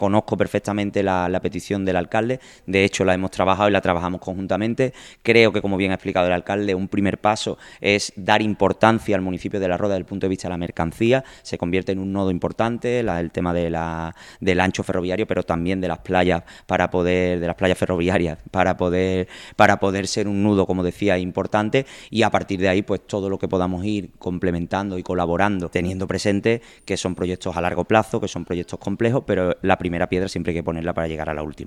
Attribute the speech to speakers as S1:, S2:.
S1: conozco perfectamente la petición del alcalde, de hecho la hemos trabajado y la trabajamos conjuntamente. Creo que, como bien ha explicado el alcalde, un primer paso es dar importancia al municipio de La Roda desde el punto de vista de la mercancía. Se convierte en un nodo importante el tema del ancho ferroviario, pero también de las playas de las playas ferroviarias para poder ser un nudo, como decía, importante, y a partir de ahí pues todo lo que podamos ir complementando y colaborando, teniendo presente que son proyectos a largo plazo, que son proyectos complejos, pero la primera piedra siempre hay que ponerla para llegar a la última.